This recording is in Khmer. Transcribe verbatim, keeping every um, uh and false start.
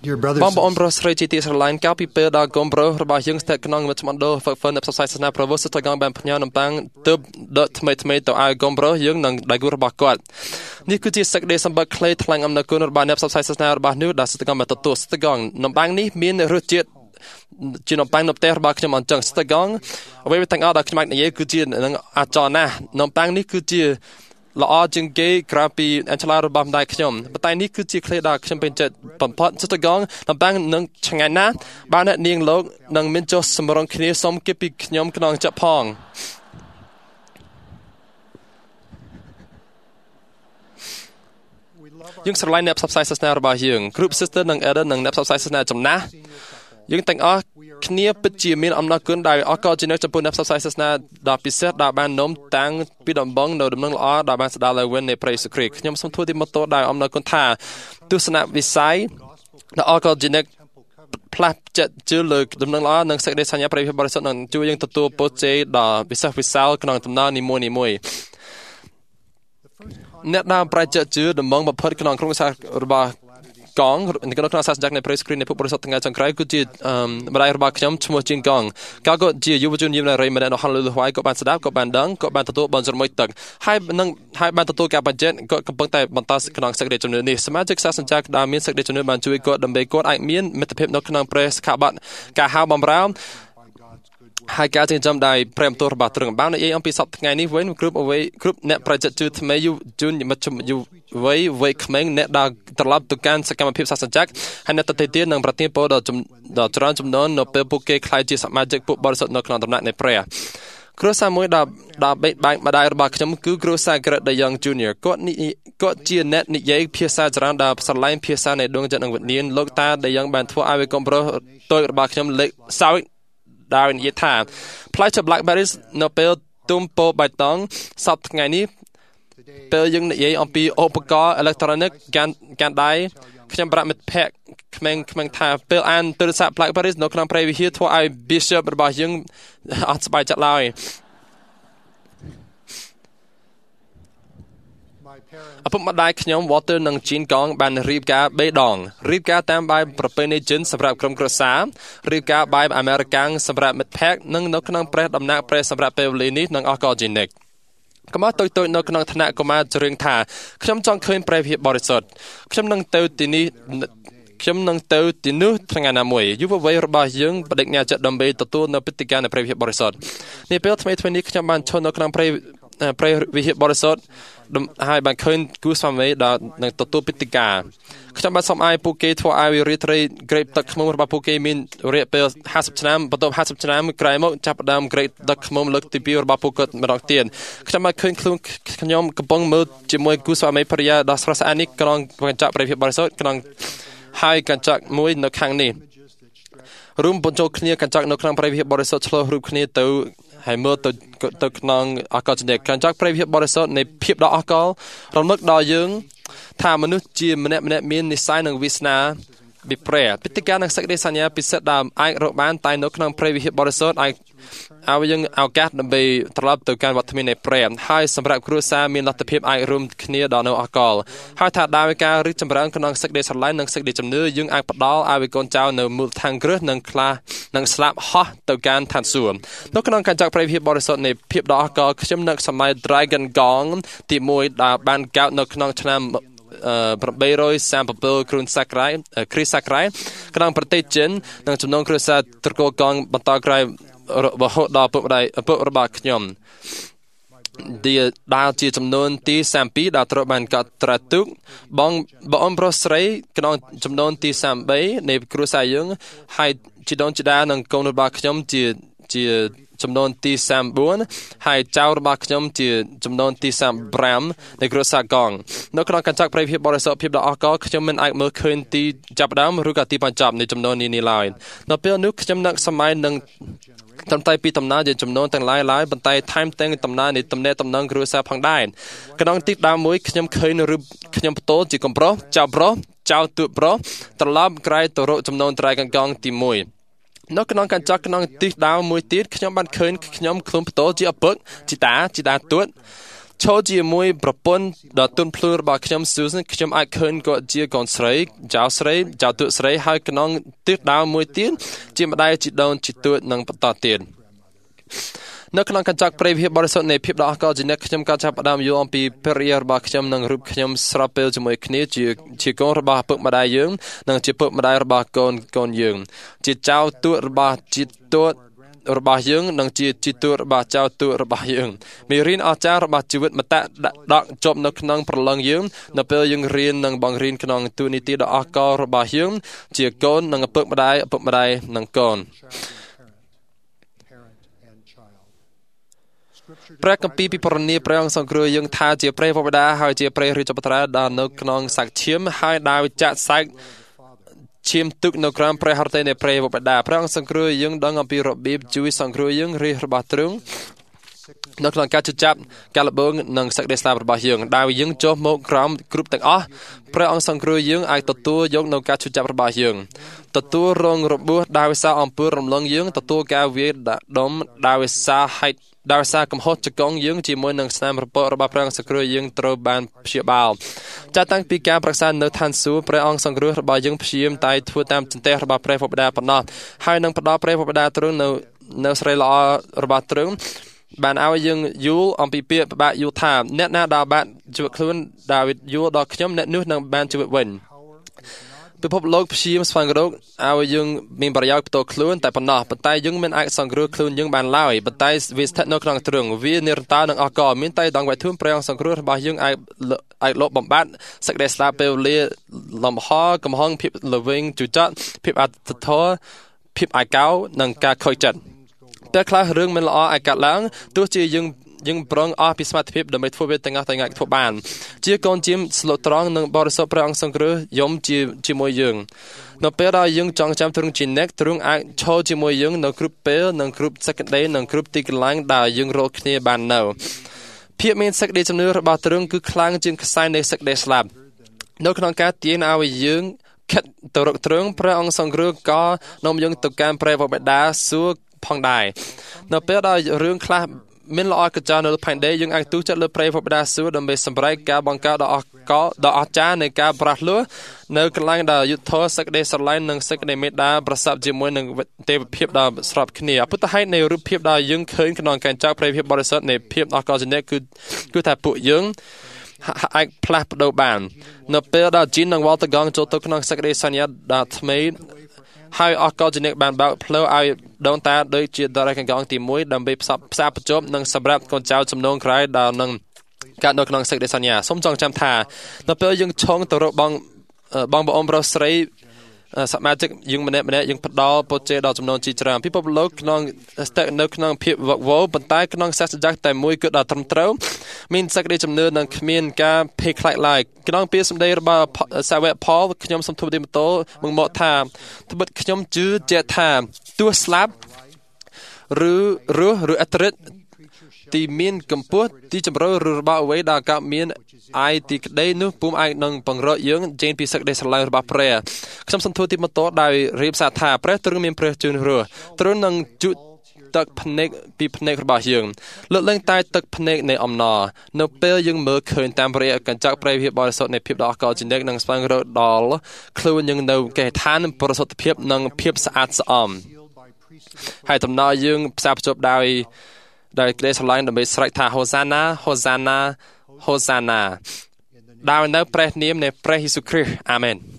Dear brothers បងប្អូន and ប្រុសស្រីជាទីស្រឡាញ់កាលពីពេលដែលកូនប្រុសរបស់យើងស្ថិតក្នុងវិទ្យាមណ្ឌលហ្វឹកហ្វឺននៃផ្សព្វផ្សាយសាសនាព្រះវស្តុតកងបានផ្ញើនំប៉័ងទើបដកថ្មីថ្មីទៅឲ្យកូនប្រុសយើងនិងដៃគូរបស់គាត់នេះគឺជាសេចក្តីសម្បត្តិខ្លីថ្លែងអំណរគុណរបស់អ្នកផ្សព្វផ្សាយសាសនារបស់នោះដែលស្ថិតកងបានទទួលស្ថិតកងនំប៉័ងនេះមានរសជាតិជានំប៉័ងនៅផ្ទះរបស់ខ្ញុំអញ្ចឹងស្ថិតកងអ្វីទាំងអស់ដែលខ្ញុំអាចនិយាយគឺជានឹងអាចរណាស់នំប៉័ងនេះគឺជាល្អជាងគេក្រៅពីអញ្ឆលារបស់ម្ដាយខ្ញុំប៉ុន្តែនេះគឺជាឃ្លាដែលខ្ញុំពេញចិត្តបំផុតស្ទើរកងនំប៉័ងនឹងឆ្ងាញ់ណាស់បានអ្នកនាងលោកនឹងមានចុះសម្រងគ្នាសុំគិតពីខ្ញុំក្នុងចិត្តផងយើងស្រឡាញ់អ្នកផ្សព្វផ្សាយសាសនារបស់យើងគ្រប់ Sister និង Elder និងអ្នកផ្សព្វផ្សាយសាសនាចំណាស់យើងទាំងអស់គ្នាពិតជាមានអំណរគុណដែលអរគុណជាអ្នកចំពោះអ្នកផ្សព្វផ្សាយសាសនាដ៏ពិសេសដែលបាននាំតាំងពីដំបូងនៅដំណឹងល្អដែលបានស្ដារឡើងវិញនៃព្រះយេស៊ូវគ្រីស្ទខ្ញុំសូមធ្វើទីម៉ូតូដែលអំណរគុណថាទស្សនវិស័យដ៏អរគុណជាអ្នកផ្លាស់ចិត្តជឿលើដំណឹងល្អនិងសេចក្តីសញ្ញាព្រះវិហារបរិសុទ្ធនឹងជួយយើងទទួលពរជ័យដ៏វិសេសវិសាលក្នុងដំណើរនីមួយៗអ្នកដែលប្រតិជឿដំបងបំផុតក្នុងក្រុមសាសរបស់កងក្នុងក្នុងសាសនានៃព្រះយេស៊ូវគ្រីស្ទនៃពុទ្ធបរិស័ទថ្ងៃចុងក្រោយគឺជាម្ដាយរបស់ខ្ញុំឈ្មោះជាងកងកាលក៏ជាយុវជនយាមរៃម្នាក់នៅហលលឺហួយក៏បានស្ដាប់ក៏បានដឹងក៏បានទទួលបានជំនួយទឹកហើយនឹងហើយបានទទួលការបញ្ជាក់ក៏កំពុងតែបន្តក្នុងសេចក្តីជំនឿនេះសមាជិកសាសនាដែលមានសេចក្តីជំនឿបានជួយគាត់ដើម្បីគាត់អាចមានមិត្តភាពនៅក្នុងព្រះសិក្ខាបទការហៅបំរើហើយការចិញ្ចឹមដោយព្រមទោះរបស់ទ្រឹងបាននិយាយអំពីសពថ្ងៃនេះវិញគ្រប់អ្វីគ្រប់អ្នកប្រជាជឿថ្មីយុជនមជ្ឈមយុវ័យវ័យក្មេងអ្នកដែលត្រឡប់ទៅកាន់សកម្មភាពសាសនាហើយអ្នកតន្ត្រីទៀតនឹងប្រទានពរដល់ដល់ច្រើនចំនួននៅពេលពួកគេខ្លាយជាសមាជិកពួកបរិសុទ្ធនៅក្នុងដំណាក់នៃព្រះគ្រួសារមួយដែលដែលបែកបាក់ម្ដាយរបស់ខ្ញុំគឺគ្រួសារ Greg DeYoung Junior គាត់គាត់ជាអ្នកនិយាយភាសាច្រើនដែលស្រឡាញ់ភាសានៃដួងចិត្តនិងវិញ្ញាណលោកតា DeYoung បានធ្វើឲ្យកូនប្រុសតូចរបស់ខ្ញុំលេខសោយដែលនិយាយថាផ្លែឈើ Blackberries នៅពេលទុំពោបៃតងសប្តាហ៍ថ្ងៃនេះពេលយើងនិយាយអំពីឧបករណ៍អេឡិចត្រូនិកកាន់កាន់ដៃខ្ញុំប្រាប់មិត្តភ័ក្តិក្មេងៗថាពេលអានទូរស័ព្ទ Blackberries នៅក្នុងព្រះវិហារធ្វើឲ្យ Bishop របស់យើងអត់សប្បាយចិត្តឡើយឪពុកម្ដាយខ្ញុំ Walter និង Jean Kong បានរៀបការបេដងរៀបការតាមបែបប្រពៃណីចិនសម្រាប់ក្រុមគ្រួសាររៀបការបែបអាមេរិកាំងសម្រាប់មិត្តភ័ក្តិនិងនៅក្នុងព្រះដំណាក់ព្រះសម្រាប់ពេលវេលានេះនឹងអរគុណជានិច្ចកុមារតូចៗនៅក្នុងថ្នាក់កុមារច្រៀងថាខ្ញុំចង់ឃើញព្រះវិហារបរិសុទ្ធខ្ញុំនឹងទៅទីនេះខ្ញុំនឹងទៅទីនោះថ្ងៃណាមួយយុវវ័យរបស់យើងបដិញ្ញាចិត្តដើម្បីទទួលនៅព្រឹត្តិការណ៍នៃព្រះវិហារបរិសុទ្ធនេះពេលថ្មីៗនេះខ្ញុំបានឈរនៅក្នុងព្រះព្រះវិហារបរិសុទ្ធហើយបានឃើញគូស្វាមីដែលនឹងទទួលព្រឹត្តិការណ៍ខ្ញុំបានសូមឲ្យពួកគេធ្វើឲ្យរាត្រីក្រេបទឹកឃ្មុំរបស់ពួកគេមានរយៈពេលห้าสิบឆ្នាំបន្ទាប់ห้าสิบឆ្នាំក្រោយមកចាប់ផ្ដើមក្រេបទឹកឃ្មុំលើកទីពីររបស់ពួកគាត់ម្ដងទៀតខ្ញុំបានឃើញខ្លួនខ្ញុំកំពុងមើលជាមួយគូស្វាមីភរិយាដ៏ស្រស់ស្អាតនេះក្នុងកញ្ចក់ព្រះវិហារបរិសុទ្ធក្នុងហើយកញ្ចក់មួយនៅខាងនេះរួមបញ្ចូលគ្នាកញ្ចក់នៅក្នុងព្រះវិហារបរិសុទ្ធឆ្លុះរូបគ្នាទៅហើយមើលទៅទៅក្នុងអកលជាកញ្ចក់ព្រះវិហារបរិសុទ្ធនៃភាពដ៏អស្ចារ្យរំលឹកដល់យើងថាមនុស្សជាម្នាក់ម្នាក់មាននិស្ស័យនិងវាសនាពីព្រះពិធីការនិងសេចក្តីសញ្ញាពិសិដ្ឋដែលអាចរកបានតែនៅក្នុងព្រះវិហារបរិសុទ្ធអាចឲ្យយើងឱកាសដើម្បីត្រឡប់ទៅកាន់វត្តមាននៃព្រះហើយសម្រាប់គ្រួសារមានលទ្ធភាពអាចរួមគ្នាដល់នៅអកលហើយថាដោយការរីកចម្រើនក្នុងសេចក្តីស្រឡាញ់និងសេចក្តីជំនឿយើងអាចផ្ដល់ឲ្យកូនចៅនៅមូលដ្ឋានគ្រឹះនិងខ្លះនិងស្លាប់ហោះទៅកាន់ឋានសួគ៌នៅក្នុងកញ្ចក់ព្រះវិហារបរិសុទ្ធនៃភាពដ៏អស្ចារ្យខ្ញុំនឹកសម័យ Dragon Gong ទីមួយដែលបានកើតនៅក្នុងឆ្នាំeight hundred thirty-sevenគ្រិស្តសករាជគ្រិស្តសករាជក្នុងប្រទេសចិននិងចំនួនគ្រួសារត្រកូលកងបន្តក្រោយរហូតដល់ពុកម្ដាយឪពុករបស់ខ្ញុំដែលដែលជាចំនួនទីthirty-twoដែលត្រូវបានកត់ត្រាទុកបងបងប្រុសស្រីក្នុងចំនួនទីthirty-threeនៃគ្រួសារយើងហើយជីដូនជីតានិងកូនរបស់ខ្ញុំជាជាចំនួនទីthirty-fourហើយចៅរបស់ខ្ញុំជាចំនួនទីthirty-fiveនៃគ្រួសារកងនៅក្នុងកញ្ចក់ព្រះវិហារបរិសុទ្ធភាពដ៏អស្ចារ្យខ្ញុំមិនអាចមើលឃើញទីចាប់ផ្ដើមឬក៏ទីបញ្ចប់នៃចំនួននេះនេះឡើយនៅពេលនោះខ្ញុំនឹកសម័យនឹងតំតែពីដំណើរជាចំនួនទាំងឡាយឡាយប៉ុន្តែថែមទាំងដំណើរនៃតំណែងតំណងគ្រួសារផងដែរក្នុងទីដើមមួយខ្ញុំឃើញរូបខ្ញុំផ្ទាល់ជាកំប្រុសចៅប្រុសចៅទួតប្រុសត្រឡប់ក្រែទៅរកចំនួនត្រៃកង្គងទីoneនៅក្នុងកញ្ចក់ក្នុងទីដើមមួយទៀតខ្ញុំបានឃើញខ្ញុំខ្លួនផ្ទាល់ជាឪពុកជីតាជីតាទួតចូលជាមួយប្រពន្ធដ៏ទន់ភ្លន់របស់ខ្ញុំ Susan ខ្ញុំអាចឃើញគាត់ជាកូនស្រីចៅស្រីចៅទូកស្រីហើយក្នុងទិសដៅមួយទៀតជាម្ដាយជីដូនជីទួតនឹងបន្តទៀតនៅក្នុងកញ្ចក់ព្រៃភាពបរិសុទ្ធនៃភាពដ៏អស្ចារ្យជាអ្នកខ្ញុំក៏ចាប់ផ្ដើមយល់អំពីភរិយារបស់ខ្ញុំនិងរូបខ្ញុំស្របពេលជាមួយគ្នាជាជាកូនរបស់ឪពុកម្ដាយយើងនិងជាឪពុកម្ដាយរបស់កូនកូនយើងជាចៅទួតរបស់ជីទួតរបស់យើងនិងជាជីទួតរបស់ចៅទួតរបស់យើងមេរៀនអស្ចារ្យរបស់ជីវិតមតៈដកជាប់នៅក្នុងប្រឡងយើងនៅពេលយើងរៀននិងបង្រៀនក្នុងទូនីតិដ៏អស្ចារ្យរបស់យើងជាកូននិងឪពុកម្ដាយឪពុកម្ដាយនិងកូនព្រះគម្ពីរពីពរនីព្រះអង្គសង្គ្រោះយើងថាជាព្រះវរបដាហើយជាព្រះរាជបុត្រាដែលនៅក្នុងសាច់ឈាមហើយដោយចាក់សាច់ឈាមទឹកនៅក្រោមព្រះហឫទ័យនៃព្រះវរបដាព្រះអង្គសង្គ្រោះយើងដឹងអំពីរបៀបជួយសង្គ្រោះយើងរាជរបស់ទ្រង់នៅក្នុងការជចាប់ការលបងនិងសេចក្តីស្លាប់របស់យើងដោយយើងចុះមកក្រោមគ្រប់ទាំងអស់ព្រះអង្គសង្គ្រោះយើងអាចទទួលយកនៅការជចាប់របស់យើងទទួលរងរបួសដោយសារអំពើរំលងយើងទទួលការវាយដុំដោយសារហេតុដោយសារកំហុសចកងយើងជាមួយនឹងស្នាមរពករបស់ព្រះអង្គសង្គ្រោះយើងត្រូវបានព្យាបាលចាត់តាំងពីការប្រកាសនៅឋានសួគ៌ព្រះអង្គសង្គ្រោះរបស់យើងព្យាយាមតែធ្វើតាមចន្ទះរបស់ព្រះវរបដាប៉ុណ្ណោះហើយនឹងផ្ដល់ព្រះវរបដាទ្រង់នៅនៅស្រីល្អរបស់ទ្រង់បានឲ្យយើងយល់អំពីពាក្យពិបាកយល់ថាអ្នកណាដែលបានជីវិតខ្លួនដាវីតយល់ដល់ខ្ញុំអ្នកនោះនឹងបានជីវិតវិញពិភពលោកព្យាយាមស្វែងរកឲ្យយើងមានប្រយោជន៍ផ្ទាល់ខ្លួនតែប៉ុណ្ណោះប៉ុន្តែយើងមិនអាចសង្គ្រោះខ្លួនយើងបានឡើយប៉ុន្តែវាស្ថិតនៅក្នុងទ្រង់វានិរន្តរនិងអស្ចារ្យមានតែដងវៃធូនព្រះអង្គសង្គ្រោះរបស់យើងអាចអាចលុបបំបាត់សេចក្តីស្លាប់ពេលវេលាលំហកំហឹងភាពល្វីងជូរចត់ភាពអត្តធម៌ភាពអាយកោនិងការខូចចិត្តតែខ្លះរឿងមិនល្អអាចកាត់ឡើងទោះជាយើងយើងប្រងអស់ពីសមត្ថភាពដើម្បីធ្វើវាទាំងអស់ទាំងអាចធ្វើបានជាកូនជាមស្លូតត្រង់និងបរិសុទ្ធព្រះអង្គសង្គ្រោះយំជាជាមួយយើងនៅពេលដែលយើងចង់ចាំទ្រង់ជាអ្នកទ្រង់អាចឈរជាមួយយើងនៅគ្រប់ពេលនិងគ្រប់សេចក្តីនិងគ្រប់ទីកន្លែងដែលយើងរកគ្នាបាននៅភាពមានសេចក្តីជំនឿរបស់ទ្រង់គឺខ្លាំងជាងខ្សែនៃសេចក្តីស្លាប់នៅក្នុងការទានឲ្យយើងខិតទៅរកទ្រង់ព្រះអង្គសង្គ្រោះក៏នាំយើងទៅកាន់ព្រះវរបដាសួគ៌ផងដែរនៅពេលដែលរឿងខ្លះមានល្អកញ្ចក់នៅលើផែនដីយើងអាចទូចិត្តលើព្រះវរបដាសួគ៌ដើម្បីសម្រេចការបង្កើតដ៏អស្ចារ្យដ៏អស្ចារ្យនៃការប្រះលួសនៅកន្លែងដែលយុទ្ធធសេចក្តីស្រឡាញ់និងសេចក្តីមេត្តាប្រសពជាមួយនឹងទេវភាពដ៏ស្របគ្នាពុទ្ធហេតុនៃរូបភាពដែលយើងឃើញក្នុងកញ្ចក់ព្រះភាពបរិសុទ្ធនៃភាពអស្ចារ្យជានិច្ចគឺគឺថាពួកយើងអាចផ្លាស់ប្ដូរបាននៅពេលដែលជីននិងវ៉ាល់តកងចូលទៅក្នុងសេចក្តីសន្យាដ៏ថ្មីហើយអស់កលជានិកបានបើកផ្លូវឲ្យដូនតាដូចជាដរេកកងទីមួយដើម្បីផ្សព្វផ្សាប្រជុំនិងសម្រាប់កូនចៅចំនួនក្រោយដែលនឹងកើតនៅក្នុងសេចក្តីសន្យាសូមចងចាំថានៅពេលយើងឆងទៅរកបងបងប្អូនប្រុសស្រីសមាជិកយើងម្នាក់ម្នាក់យើងផ្ដល់ពុទ្ធជេរដល់ចំនួនជាច្រើនពិភពលោកក្នុងស្ថិតនៅក្នុងភាពវឹកវរប៉ុន្តែក្នុងសាសនាតែមួយគឺដ៏ត្រឹមត្រូវមានសេចក្តីជំនឿនិងគ្មានការភ័យខ្លាចឡើយក្នុងពាក្យសម្ដីរបស់សាវកផលខ្ញុំសូមទូលទីម៉ូតូមកមកថាត្បិតខ្ញុំជឿជាក់ថាទោះស្លាប់ឬរស់ឬអត្រិតទីមានកម្ពស់ទីជម្រៅឬរបស់អ្វីដែលកើតមានអាយទីក្តីនោះពុំអាចនឹងបង្រកយើងចេញពីសេចក្តីស្រឡាញ់របស់ព្រះខ្ញុំសន្ទុះទីម៉ូតូដោយរៀបសារថាព្រះទ្រង់មានព្រះជន្មរស់ទ្រង់នឹងជូតទឹកភ្នែកពីភ្នែករបស់យើងលើកលែងតែទឹកភ្នែកនៃអំណរនៅពេលយើងមើលឃើញតាមរយៈកញ្ចក់ព្រះភាពបរិសុទ្ធនៃភាពដ៏អស្ចារ្យជានិច្ចនិងស្វែងរកដល់ខ្លួនយើងនៅកេរ្តិ៍ឋានប្រសិទ្ធភាពនិងភាពស្អាតស្អំហើយដំណើរយើងផ្សារភ្ជាប់ដោយដោយក្តីស្រឡាញ់ដើម្បីស្រែកថាហូសាណាហូសាណាហូសាណាដោយនៅព្រះនាមនៃព្រះយេស៊ូវគ្រីស្ទអាមែន